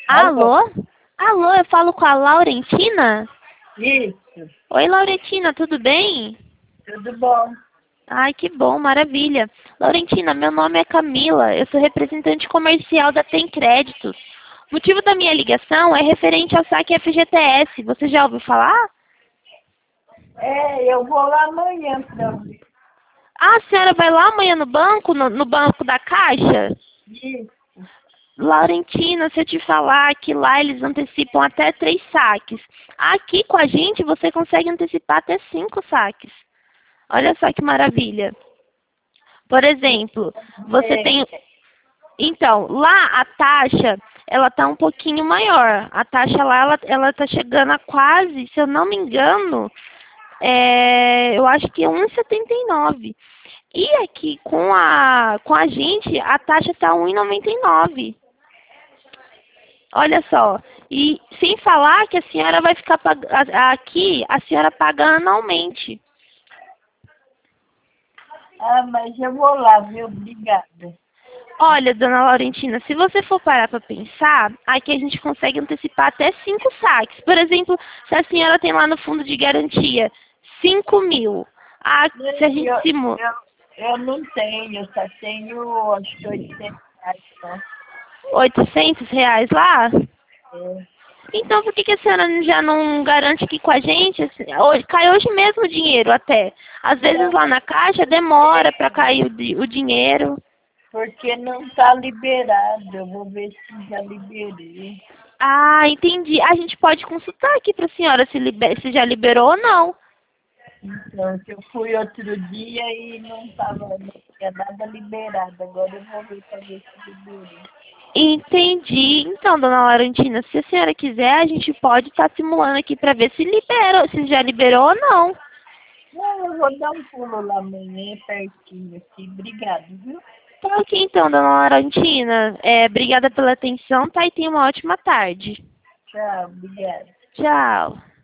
Alô? Alô? Alô, eu falo com a Laurentina? Isso, Oi, Laurentina, tudo bem? tudo bom. Ai, que bom, maravilha. Laurentina, meu nome é Camila, eu sou representante comercial da Tem Créditos. O motivo da minha ligação é referente ao saque FGTS. Você já ouviu falar? Eu vou lá amanhã para ver. Ah, a senhora vai lá amanhã no banco, no banco da Caixa? Isso. Laurentina, se eu te falar que lá eles antecipam até 3 saques. Aqui com a gente você consegue antecipar até 5 saques. Olha só que maravilha. Por exemplo, você É, tem... Então, lá a taxa, ela tá um pouquinho maior. A taxa lá, ela tá chegando a quase, se eu não me engano, eu acho que é 1,79. E aqui com a gente, a taxa tá 1,99. Olha só. E sem falar que a senhora vai ficar aqui, a senhora paga anualmente. mas eu vou lá, viu? Obrigada. Olha, dona Laurentina, se você for parar para pensar, aqui a gente consegue antecipar até 5 saques. Por exemplo, se a senhora tem lá no fundo de garantia 5.000, se a gente Eu, simula eu, eu não tenho, eu só tenho acho que R$ 800 só. R$ 800 lá, É. então por que que a senhora já não garante aqui com a gente? Hoje, cai hoje mesmo o dinheiro até. Às vezes Não, lá na caixa demora para cair o dinheiro. porque não está liberado. Eu vou ver se já liberei. Ah, entendi. A gente pode consultar aqui para a senhora se já liberou ou não. Então, que eu fui outro dia e não tinha nada liberado. Agora eu vou ver para ver se liberou. Entendi. Então, dona Laurentina, se a senhora quiser, a gente pode estar simulando aqui para ver se liberou, se já liberou ou não. Não, eu vou dar um pulo lá amanhã, pertinho aqui. Obrigado, viu? Tá ok, então, dona Laurentina. Obrigada pela atenção, tá? E tenha uma ótima tarde. Tchau, obrigada. Tchau.